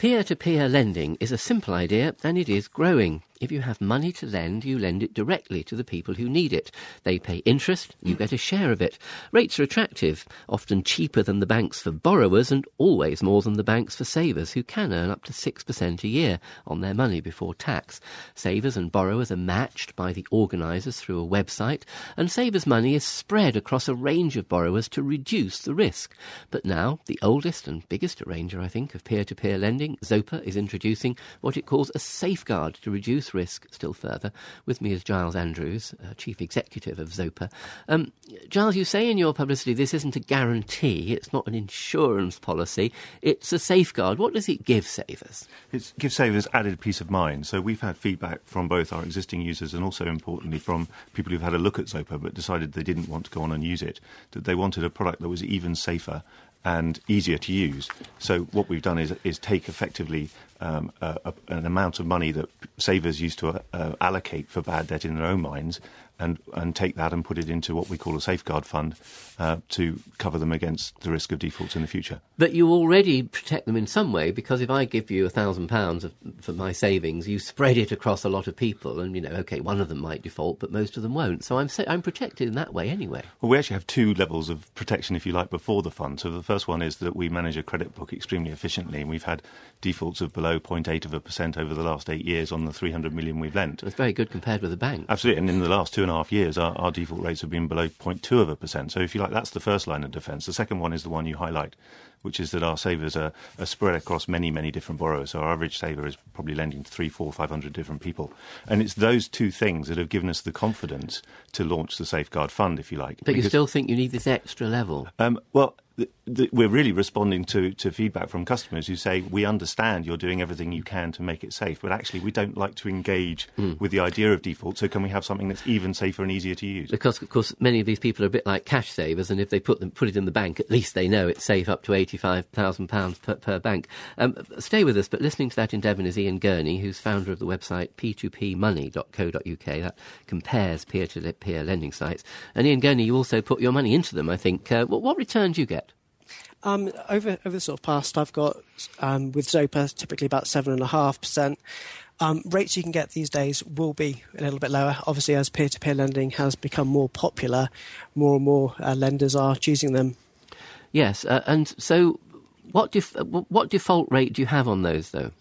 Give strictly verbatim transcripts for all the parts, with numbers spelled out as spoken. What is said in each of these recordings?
Peer-to-peer lending is a simple idea, and it is growing. If you have money to lend, you lend it directly to the people who need it. They pay interest, you get a share of it. Rates are attractive, often cheaper than the banks for borrowers and always more than the banks for savers, who can earn up to six percent a year on their money before tax. Savers and borrowers are matched by the organisers through a website, and savers' money is spread across a range of borrowers to reduce the risk. But now, the oldest and biggest arranger, I think, of peer-to-peer lending, Zopa, is introducing what it calls a safeguard to reduce risk still further. With me is Giles Andrews, uh, Chief Executive of Zopa. Um, Giles, you say in your publicity this isn't a guarantee, it's not an insurance policy, it's a safeguard. What does it give savers? It gives savers added peace of mind. So we've had feedback from both our existing users and also, importantly, from people who've had a look at Zopa but decided they didn't want to go on and use it, that they wanted a product that was even safer and easier to use. So what we've done is, is take effectively um, a, a, an amount of money that savers used to uh, allocate for bad debt in their own minds, and, and take that and put it into what we call a safeguard fund uh, to cover them against the risk of defaults in the future. But you already protect them in some way, because if I give you a thousand pounds for my savings, you spread it across a lot of people, and, you know, OK, one of them might default, but most of them won't. So I'm, sa- I'm protected in that way anyway. Well, we actually have two levels of protection, if you like, before the fund. So the first one is that we manage a credit book extremely efficiently, and we've had defaults of below zero point eight of a percent over the last eight years on the three hundred million we've lent. That's very good compared with the bank. Absolutely, and in the last two and a half years, our, our default rates have been below zero point two of a percent. So if you like, that's the first line of defence. The second one is the one you highlight, which is that our savers are, are spread across many, many different borrowers. So our average saver is probably lending to three, four, five hundred different people. And it's those two things that have given us the confidence to launch the Safeguard Fund, if you like. But because, you still think you need this extra level? Um, well, th- th- we're really responding to, to feedback from customers who say, we understand you're doing everything you can to make it safe, but actually we don't like to engage mm. with the idea of default, so can we have something that's even safer and easier to use? Because, of course, many of these people are a bit like cash savers, and if they put them put it in the bank, at least they know it's safe up to eighty-five thousand pounds per, per bank. Um, stay with us, but listening to that in Devon is Ian Gurney, who's founder of the website p two p money dot co dot uk. That compares peer-to-peer lending sites. And Ian Gurney, you also put your money into them, I think. Uh, what, what return do you get? Um, over over the sort of past, I've got, um, with Zopa, typically about seven point five percent. Um, rates you can get these days will be a little bit lower. Obviously, as peer-to-peer lending has become more popular, more and more uh, lenders are choosing them. Yes, uh, and so what def- what default rate do you have on those, though?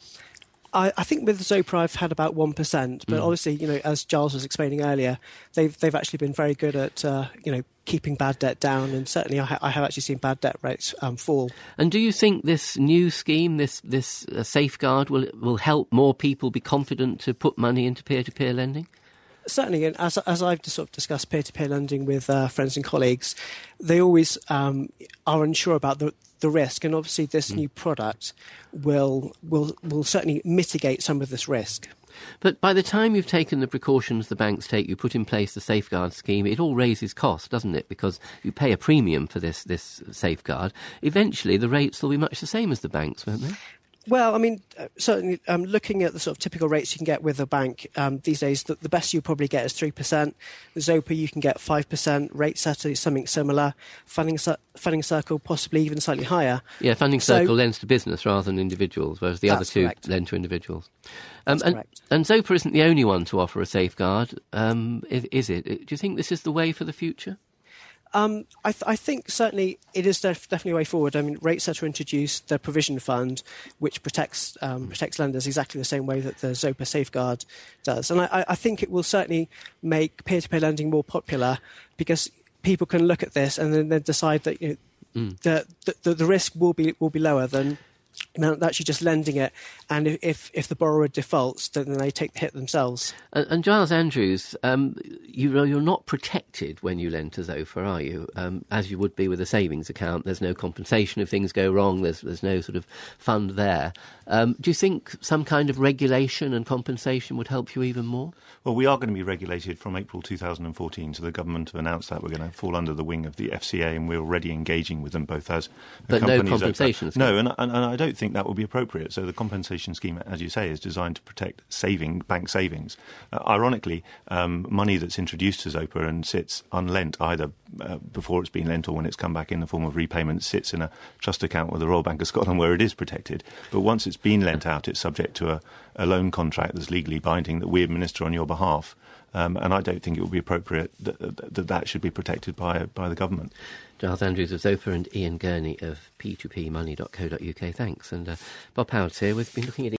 I, I think with Zopa I've had about one percent, but mm. obviously, you know, as Giles was explaining earlier, they've they've actually been very good at, uh, you know, keeping bad debt down, and certainly I, ha- I have actually seen bad debt rates um, fall. And do you think this new scheme, this this uh, safeguard, will will help more people be confident to put money into peer-to-peer lending? Certainly, and as, as I've sort of discussed peer-to-peer lending with uh, friends and colleagues, they always um, are unsure about the, the risk, and obviously this mm. new product will will will certainly mitigate some of this risk. But by the time you've taken the precautions the banks take, you put in place the safeguard scheme, it all raises costs, doesn't it? Because you pay a premium for this, this safeguard. Eventually, the rates will be much the same as the banks, won't they? Well, I mean, uh, certainly um, looking at the sort of typical rates you can get with a bank um, these days, the, the best you'll probably get is three percent. With Zopa, you can get five percent. Rate Setter is something similar. Funding, funding Circle, possibly even slightly higher. Yeah, Funding so, Circle lends to business rather than individuals, whereas the other two correct. lend to individuals. Um, that's and, correct. And Zopa isn't the only one to offer a safeguard, um, is, is it? Do you think this is the way for the future? Um, I, th- I think certainly it is def- definitely a way forward. I mean, Rate Setter introduced the provision fund, which protects um, protects lenders exactly the same way that the Zopa Safeguard does. And I, I think it will certainly make peer-to-peer lending more popular, because people can look at this and then, then decide that, you know, mm. the, the the risk will be will be lower than actually just lending it, and if if the borrower defaults, then they take the hit themselves. And, and Giles Andrews, um, you, you're not protected when you lend to Zopa, are you? Um, as you would be with a savings account. There's no compensation if things go wrong. There's there's no sort of fund there. Um, do you think some kind of regulation and compensation would help you even more? Well, we are going to be regulated from April two thousand fourteen, so the government have announced that we're going to fall under the wing of the F C A, and we're already engaging with them both as a but company. No compensation. No, and, and, and I don't think that would be appropriate. So the compensation scheme, as you say, is designed to protect saving bank savings. Uh, ironically, um, money that's introduced to Zopa and sits unlent either uh, before it's been lent or when it's come back in the form of repayment, sits in a trust account with the Royal Bank of Scotland where it is protected. But once it's been lent out, it's subject to a, a loan contract that's legally binding that we administer on your behalf. Um, and I don't think it would be appropriate that that, that should be protected by by the government. Giles Andrews of Zopa and Ian Gurney of P two P money dot co dot U K. Thanks. And uh, Bob Howard's here. We've been looking at